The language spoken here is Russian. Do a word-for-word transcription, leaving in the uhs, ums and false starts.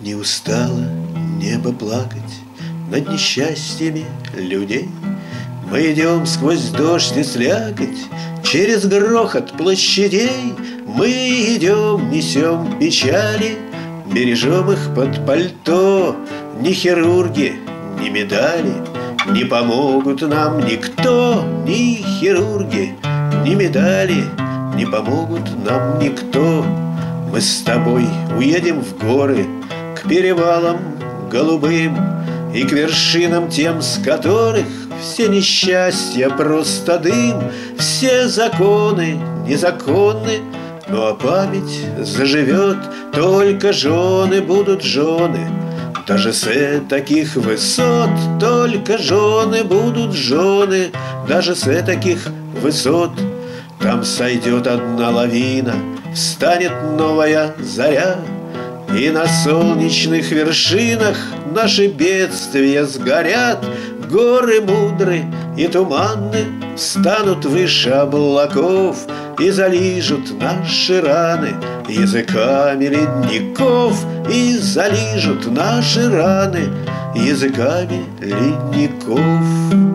Не устало небо плакать над несчастьями людей. Мы идем сквозь дождь и слякоть, через грохот площадей. Мы идем, несем печали, бережем их под пальто. Ни хирурги, ни медали не помогут нам никто. Ни хирурги, ни медали не помогут нам никто. Мы с тобой уедем в горы, к перевалам голубым и к вершинам тем, с которых все несчастья просто дым. Все законы незаконны, ну а память заживет. Только жены будут жены, даже с таких высот. Только жены будут жены, даже с таких высот. Там сойдет одна лавина, встанет новая заря, и на солнечных вершинах наши бедствия сгорят. Горы мудры и туманны станут выше облаков и залижут наши раны языками ледников. И залижут наши раны языками ледников.